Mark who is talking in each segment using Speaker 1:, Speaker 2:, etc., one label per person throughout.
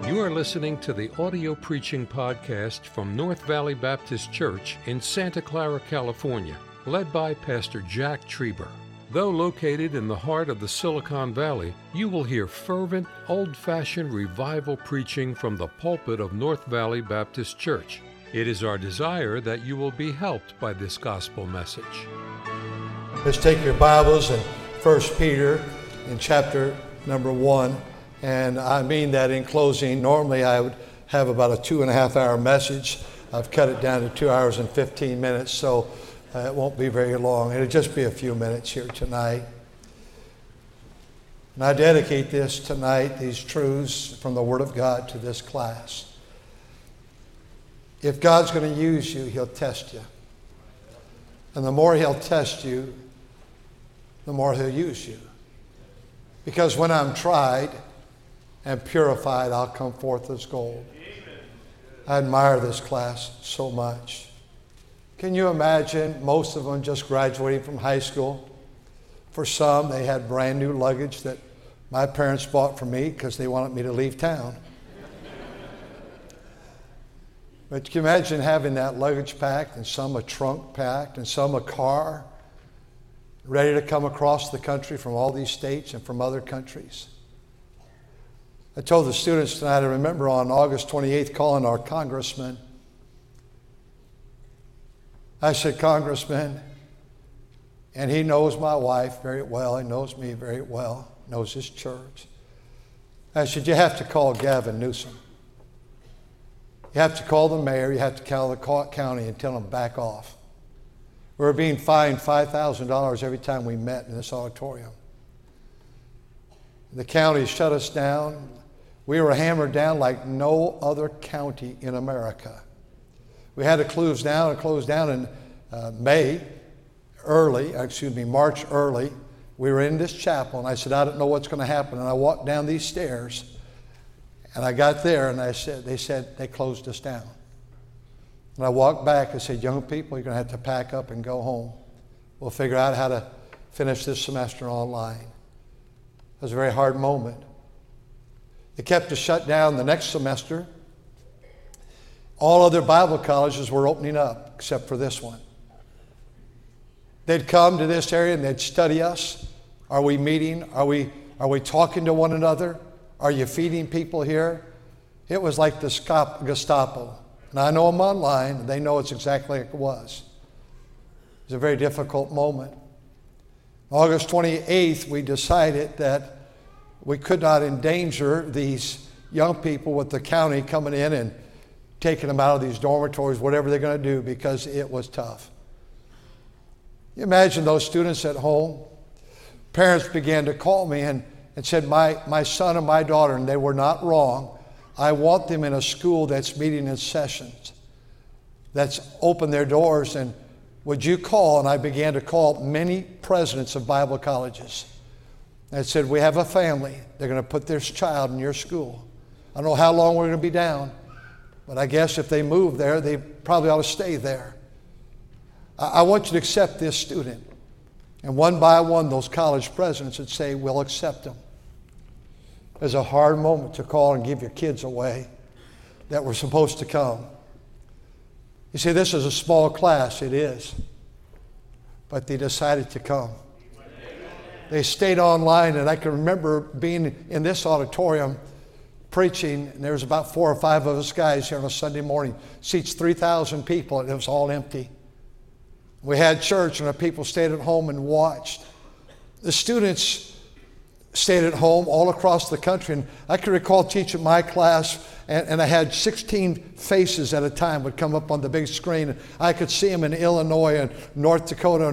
Speaker 1: You are listening to the audio preaching podcast from North Valley Baptist Church in Santa Clara, California, led by Pastor Jack Trieber. Though located in the heart of the Silicon Valley, you will hear fervent, old-fashioned revival preaching from the pulpit of North Valley Baptist Church. It is our desire that you will be helped by this gospel message.
Speaker 2: Let's take your Bibles in 1 Peter in chapter number 1. And I mean that in closing. Normally I would have about a 2.5 hour message. I've cut it down to 2 hours and 15 minutes, so it won't be very long. It'll just be a few minutes here tonight. And I dedicate this tonight, these truths from the Word of God, to this class. If God's going to use you, He'll test you. And the more He'll test you, the more He'll use you. Because when I'm tried and purified, I'll come forth as gold. I admire this class so much. Can you imagine most of them just graduating from high school? For some, they had brand new luggage that my parents bought for me because they wanted me to leave town. But can you imagine having that luggage packed, and some a trunk packed, and some a car, ready to come across the country from all these states and from other countries? I told the students tonight, I remember on August 28th calling our congressman. I said, Congressman, and he knows my wife very well, he knows me very well, knows his church. I said, you have to call Gavin Newsom. You have to call the mayor, you have to call the county and tell them back off. We were being fined $5,000 every time we met in this auditorium. The county shut us down. We were hammered down like no other county in America. We had to close down in March early. We were in this chapel, and I said, I don't know what's going to happen. And I walked down these stairs, and I got there, and they said they closed us down. And I walked back and said, young people, you're going to have to pack up and go home. We'll figure out how to finish this semester online. It was a very hard moment. They kept us shut down the next semester. All other Bible colleges were opening up except for this one. They'd come to this area and they'd study us. Are we meeting? Are we talking to one another? Are you feeding people here? It was like the Gestapo. And I know them online, and they know it's exactly like it was. It was a very difficult moment. August 28th, we decided that we could not endanger these young people with the county coming in and taking them out of these dormitories, whatever they're going to do, because it was tough. You imagine those students at home. Parents began to call me and said, my son and my daughter, and they were not wrong, I want them in a school that's meeting in sessions, that's opened their doors, and would you call? And I began to call many presidents of Bible colleges. And I said, we have a family. They're going to put their child in your school. I don't know how long we're going to be down, but I guess if they move there, they probably ought to stay there. I want you to accept this student. And one by one, those college presidents would say, we'll accept them. It was a hard moment to call and give your kids away that were supposed to come. You see, this is a small class. It is. But they decided to come. They stayed online, and I can remember being in this auditorium preaching, and there was about 4 or 5 of us guys here on a Sunday morning. Seats 3,000 people, and it was all empty. We had church, and the people stayed at home and watched. The students stayed at home all across the country, and I can recall teaching my class, and I had 16 faces at a time would come up on the big screen. And I could see them in Illinois and North Dakota and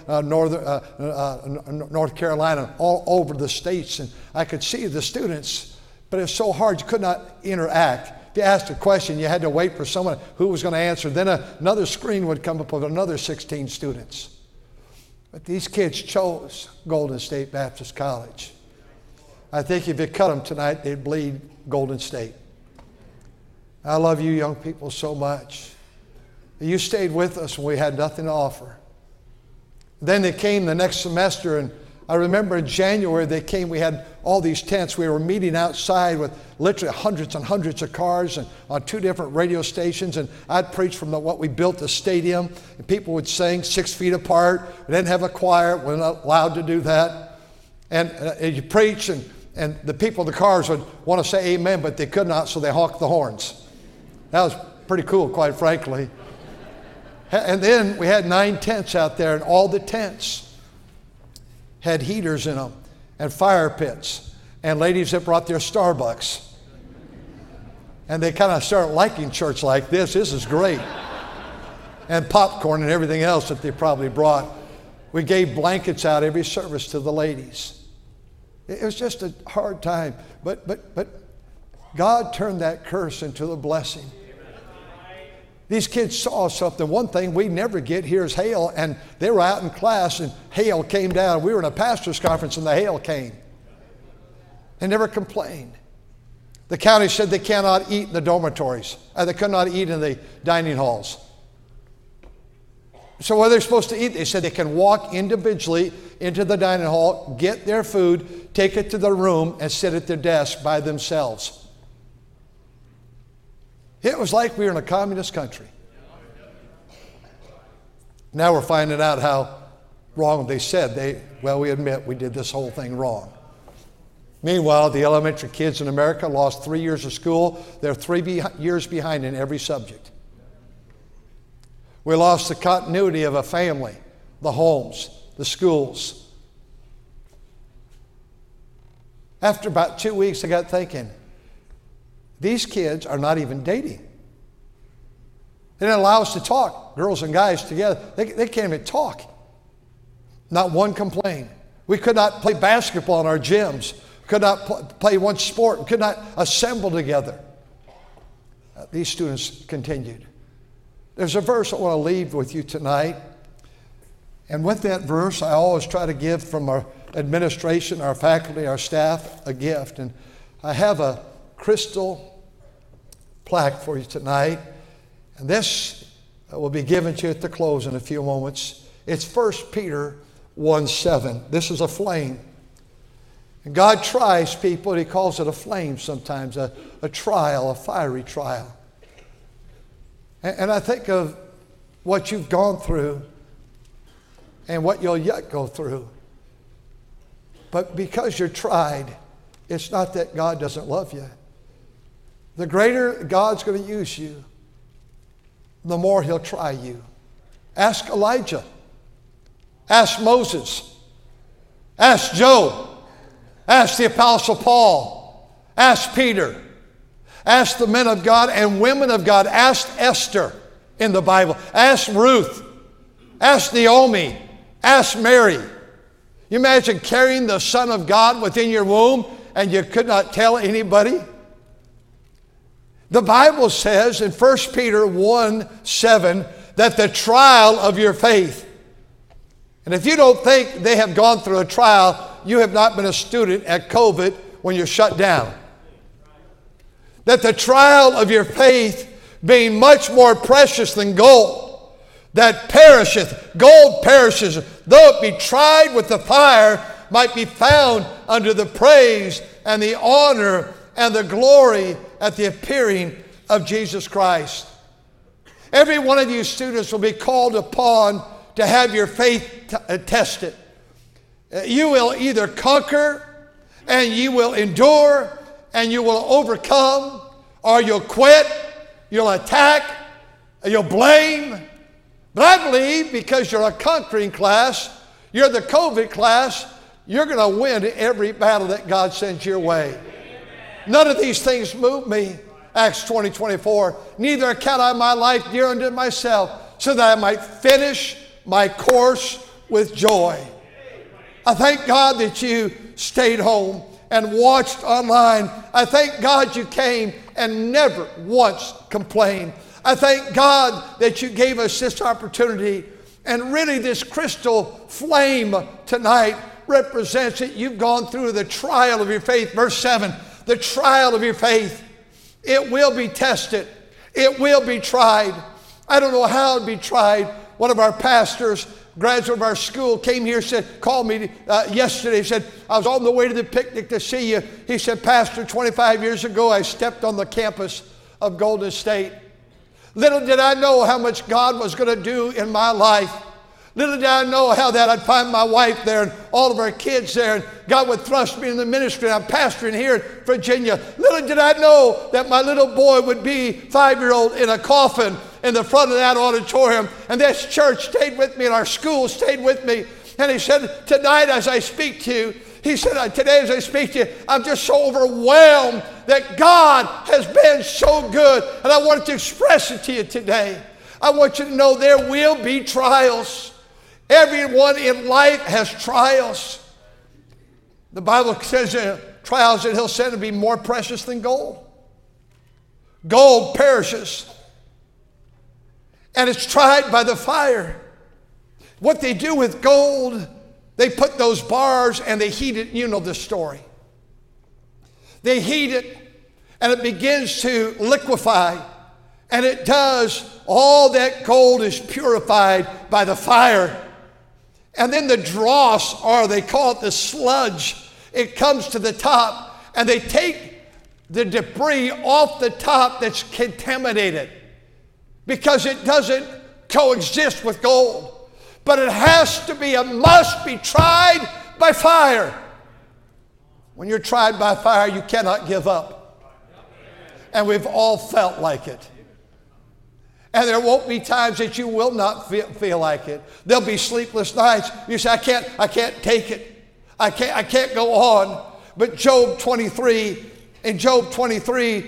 Speaker 2: North Carolina, all over the states, and I could see the students, but it was so hard you could not interact. If you asked a question, you had to wait for someone who was going to answer. Then another screen would come up with another 16 students. But these kids chose Golden State Baptist College. I think if you cut them tonight, they'd bleed Golden State. I love you young people so much. You stayed with us when we had nothing to offer. Then they came the next semester, and I remember in January they came, we had all these tents. We were meeting outside with literally hundreds and hundreds of cars and on 2 different radio stations. And I'd preach from what we built, the stadium. And people would sing 6 feet apart. We didn't have a choir. We weren't allowed to do that. And you preach and the people in the cars would want to say amen, but they could not, so they honked the horns. That was pretty cool, quite frankly. And then we had 9 tents out there, and all the tents had heaters in them and fire pits and ladies that brought their Starbucks. And they kind of started liking church like this. This is great. And popcorn and everything else that they probably brought. We gave blankets out every service to the ladies. It was just a hard time. But God turned that curse into a blessing. These kids saw something. One thing we never get here is hail, and they were out in class and hail came down. We were in a pastor's conference and the hail came. They never complained. The county said they cannot eat in the dormitories. They could not eat in the dining halls. So what are they supposed to eat? They said they can walk individually into the dining hall, get their food, take it to their room, and sit at their desk by themselves. It was like we were in a communist country. Now we're finding out how wrong they said. We admit we did this whole thing wrong. Meanwhile, the elementary kids in America lost 3 years of school. They're 3 years behind in every subject. We lost the continuity of a family, the homes, the schools. After about 2 weeks, I got thinking, these kids are not even dating. They didn't allow us to talk, girls and guys together. They can't even talk. Not one complaint. We could not play basketball in our gyms. Could not play one sport. We could not assemble together. These students continued. There's a verse I want to leave with you tonight. And with that verse, I always try to give from our administration, our faculty, our staff, a gift. And I have a crystal plaque for you tonight. And this will be given to you at the close in a few moments. It's 1 Peter 1:7. This is a flame. And God tries people, and He calls it a flame sometimes, a trial, a fiery trial. And I think of what you've gone through and what you'll yet go through. But because you're tried, it's not that God doesn't love you. The greater God's going to use you, the more He'll try you. Ask Elijah. Ask Moses. Ask Job. Ask the Apostle Paul. Ask Peter. Ask the men of God and women of God. Ask Esther in the Bible. Ask Ruth. Ask Naomi. Ask Mary. You imagine carrying the Son of God within your womb and you could not tell anybody? The Bible says in 1 Peter 1:7 that the trial of your faith. And if you don't think they have gone through a trial, you have not been a student at COVID when you're shut down. That the trial of your faith, being much more precious than gold, that perisheth, gold perishes, though it be tried with the fire, might be found under the praise and the honor and the glory at the appearing of Jesus Christ. Every one of you students will be called upon to have your faith tested. You will either conquer and you will endure and you will overcome, or you'll quit, you'll attack, you'll blame. But I believe because you're a conquering class, you're the COVID class, you're going to win every battle that God sends your way. None of these things move me. Acts 20:24. Neither account I my life dear unto myself, so that I might finish my course with joy. I thank God that you stayed home and watched online. I thank God you came and never once complained. I thank God that you gave us this opportunity. And really this crystal flame tonight represents that you've gone through the trial of your faith. Verse 7, the trial of your faith. It will be tested. It will be tried. I don't know how it'll be tried. One of our pastors graduate of our school, came here, called me yesterday. He said, I was on the way to the picnic to see you. He said, Pastor, 25 years ago, I stepped on the campus of Golden State. Little did I know how much God was going to do in my life. Little did I know how that I'd find my wife there and all of our kids there, and God would thrust me in the ministry. I'm pastoring here in Virginia. Little did I know that my little boy would be 5-year-old in a coffin in the front of that auditorium. And this church stayed with me and our school stayed with me. And he said, tonight as I speak to you, he said, today as I speak to you, I'm just so overwhelmed that God has been so good. And I wanted to express it to you today. I want you to know there will be trials. Everyone in life has trials. The Bible says trials that he'll send to be more precious than gold. Gold perishes, and it's tried by the fire. What they do with gold, they put those bars and they heat it. You know the story. They heat it, and it begins to liquefy. And it does. All that gold is purified by the fire. And then the dross, or they call it the sludge, it comes to the top, and they take the debris off the top that's contaminated because it doesn't coexist with gold. But it has to be, it must be tried by fire. When you're tried by fire, you cannot give up. And we've all felt like it. And there won't be times that you will not feel like it. There'll be sleepless nights. You say, I can't take it. I can't go on. But Job 23, in Job 23,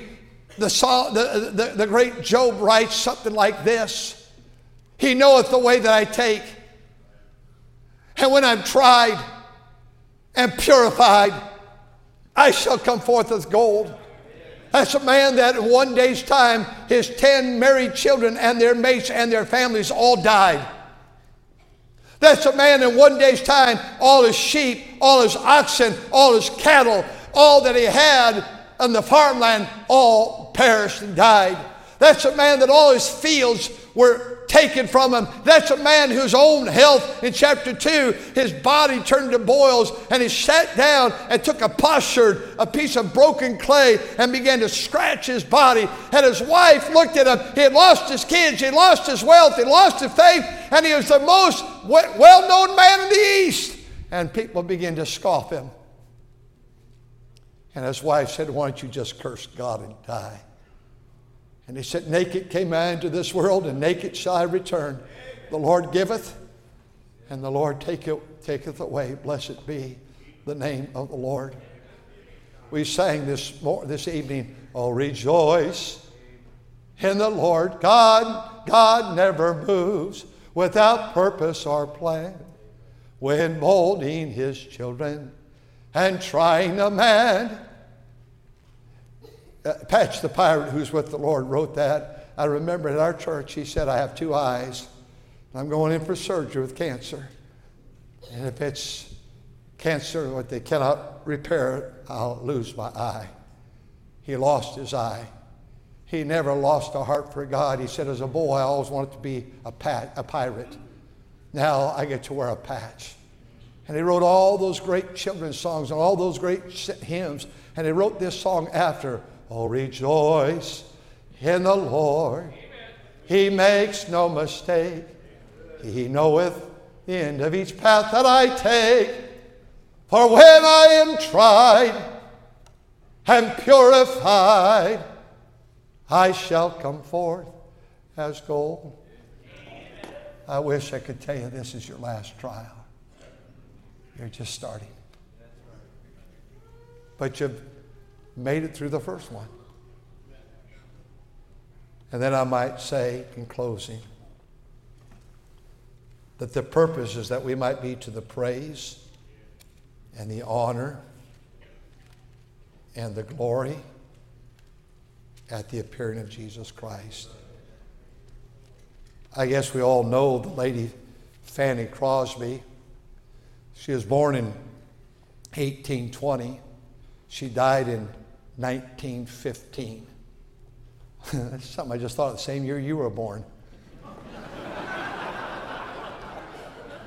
Speaker 2: the great Job writes something like this. He knoweth the way that I take. And when I'm tried and purified, I shall come forth as gold. That's a man that in one day's time, his 10 married children and their mates and their families all died. That's a man in one day's time, all his sheep, all his oxen, all his cattle, all that he had on the farmland, all perished and died. That's a man that all his fields were taken from him. That's a man whose own health, in chapter 2, his body turned to boils, and he sat down and took a potsherd, a piece of broken clay, and began to scratch his body. And his wife looked at him. He had lost his kids, he had lost his wealth, he had lost his faith, and he was the most well-known man in the East. And people began to scoff him. And his wife said, why don't you just curse God and die? And he said, naked came I into this world, and naked shall I return. The Lord giveth, and the Lord taketh away. Blessed be the name of the Lord. We sang this evening, oh, rejoice in the Lord. God never moves without purpose or plan. When molding his children and trying a man. Patch the pirate, who's with the Lord, wrote that. I remember at our church, he said, I have 2 eyes. I'm going in for surgery with cancer. And if it's cancer, what they cannot repair, I'll lose my eye. He lost his eye. He never lost a heart for God. He said, as a boy, I always wanted to be a pirate. Now I get to wear a patch. And he wrote all those great children's songs and all those great hymns. And he wrote this song after, oh, rejoice in the Lord. He makes no mistake. He knoweth the end of each path that I take. For when I am tried and purified, I shall come forth as gold. I wish I could tell you this is your last trial. You're just starting. But you've made it through the first one. And then I might say, in closing, that the purpose is that we might be to the praise and the honor and the glory at the appearing of Jesus Christ. I guess we all know the lady Fanny Crosby. She was born in 1820. She died in 1915. That's something I just thought the same year you were born.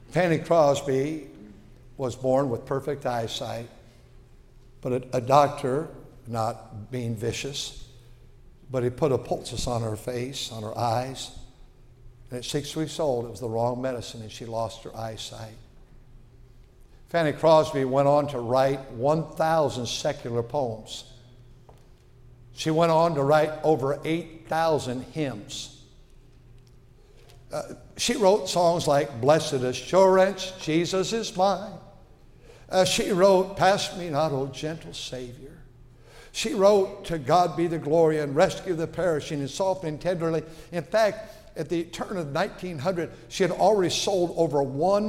Speaker 2: Fanny Crosby was born with perfect eyesight, but a doctor, not being vicious, but he put a poultice on her face, on her eyes. And at 6 weeks old, it was the wrong medicine, and she lost her eyesight. Fanny Crosby went on to write 1,000 secular poems. She went on to write over 8,000 hymns. She wrote songs like Blessed Assurance, Jesus is mine. She wrote, Pass me not, O gentle Savior. She wrote, To God be the glory, and rescue the perishing, and soften tenderly. In fact, at the turn of 1900, she had already sold over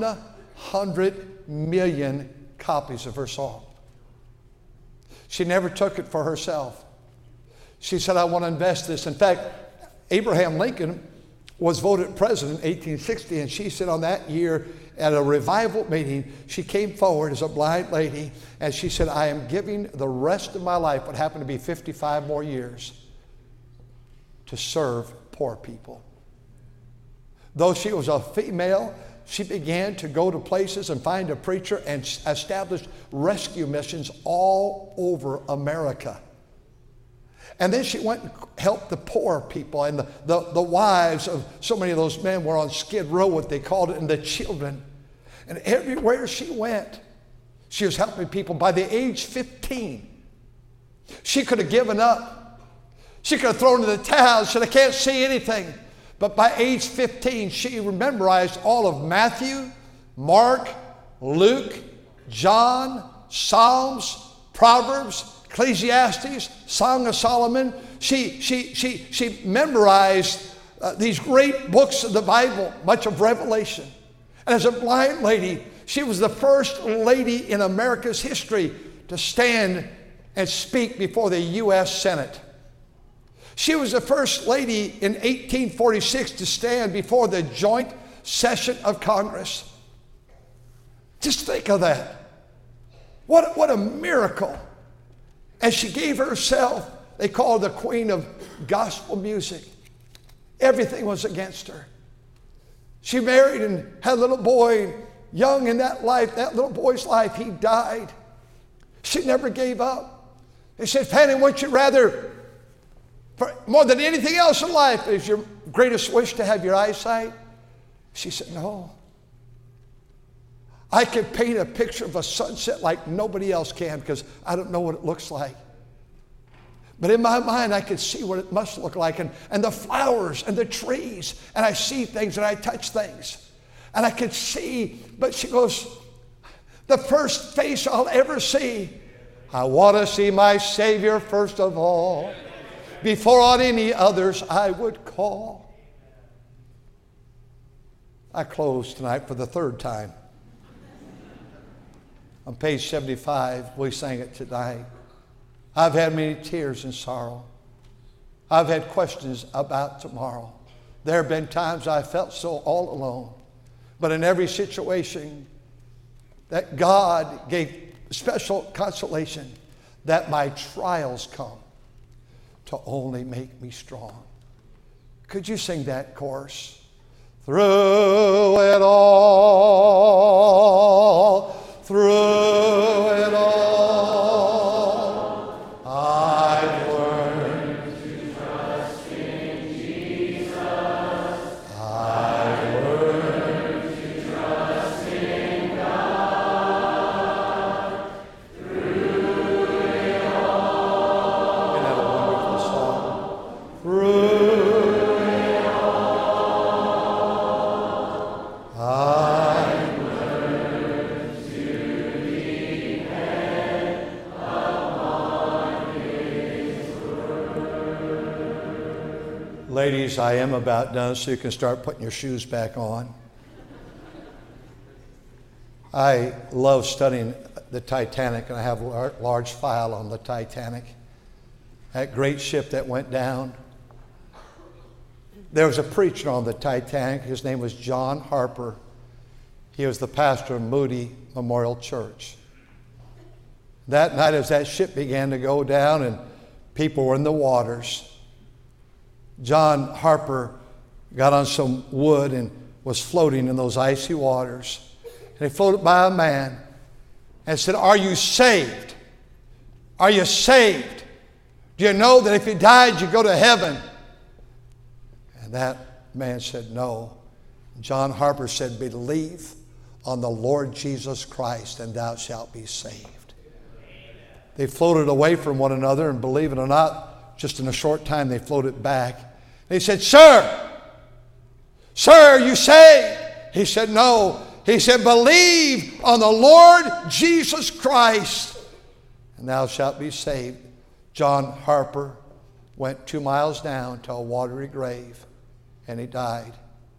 Speaker 2: 100 million copies of her song. She never took it for herself. She said, I want to invest this. In fact, Abraham Lincoln was voted president in 1860, and she said on that year at a revival meeting, she came forward as a blind lady, and she said, I am giving the rest of my life, what happened to be 55 more years, to serve poor people. Though she was a female, she began to go to places and find a preacher and establish rescue missions all over America. And then she went and helped the poor people, and the wives of so many of those men were on Skid Row, what they called it, and the children. And everywhere she went, she was helping people. By the age 15, she could have given up. She could have thrown in the towel, said, I can't see anything. But by age 15, she memorized all of Matthew, Mark, Luke, John, Psalms, Proverbs, Ecclesiastes, Song of Solomon. She memorized these great books of the Bible, much of Revelation. And as a blind lady, she was the first lady in America's history to stand and speak before the U.S. Senate. She was the first lady in 1846 to stand before the joint session of Congress. Just think of that. What a miracle. And she gave herself, they call her the queen of gospel music. Everything was against her. She married and had a little boy, young in that life, that little boy's life, he died. She never gave up. They said, Fanny, wouldn't you rather, for more than anything else in life, is your greatest wish to have your eyesight? She said, no. I can paint a picture of a sunset like nobody else can because I don't know what it looks like. But in my mind, I can see what it must look like, and the flowers and the trees, and I see things and I touch things. And I can see, but she goes, the first face I'll ever see, I want to see my Savior first of all, before on any others I would call. I close tonight for the third time. On page 75, we sang it tonight. I've had many tears and sorrow. I've had questions about tomorrow. There have been times I felt so all alone. But in every situation, that God gave special consolation that my trials come to only make me strong. Could you sing that chorus? Through it all, through it all, I've learned to trust in Jesus. I've learned to trust in God. Through it all. Isn't that a wonderful song? Through it all, I've learned to depend upon His word. Ladies, I am about done, so you can start putting your shoes back on. I love studying the Titanic, and I have a large file on the Titanic. That great ship that went down. There was a preacher on the Titanic. His name was John Harper. He was the pastor of Moody Memorial Church. That night, as that ship began to go down and people were in the waters, John Harper got on some wood and was floating in those icy waters. And he floated by a man and said, "Are you saved? Are you saved? Do you know that if you died, you go to heaven?" And that man said, "No." John Harper said, "Believe on the Lord Jesus Christ, and thou shalt be saved." They floated away from one another, and believe it or not, just in a short time they floated back. They said, "Sir, are you saved?" He said, "No." He said, "Believe on the Lord Jesus Christ, and thou shalt be saved." John Harper went 2 miles down to a watery grave, and he died.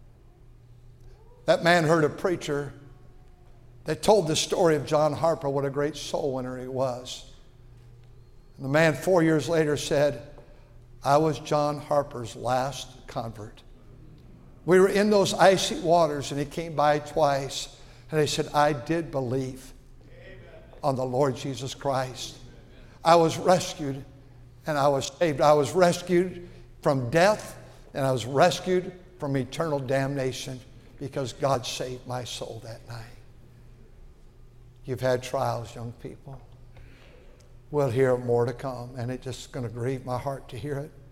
Speaker 2: That man heard a preacher that told the story of John Harper, what a great soul winner he was. And the man 4 years later said, "I was John Harper's last convert." We were in those icy waters, and he came by twice, and he said, "I did believe on the Lord Jesus Christ. I was rescued, and I was saved. I was rescued from death, and I was rescued from eternal damnation because God saved my soul that night." You've had trials, young people. We'll hear more to come, and it's just going to grieve my heart to hear it.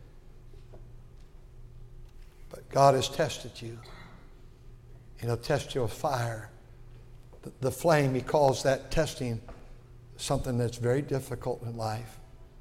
Speaker 2: But God has tested you. And He'll test you with fire. The flame, He calls that testing something that's very difficult in life.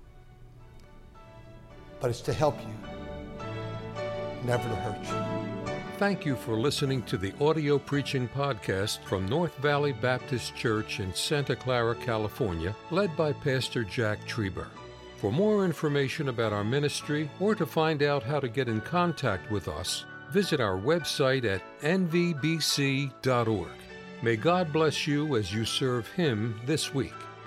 Speaker 2: But it's to help you, never to hurt you.
Speaker 1: Thank you for listening to the audio preaching podcast from North Valley Baptist Church in Santa Clara, California, led by Pastor Jack Trieber. For more information about our ministry or to find out how to get in contact with us, visit our website at nvbc.org. May God bless you as you serve Him this week.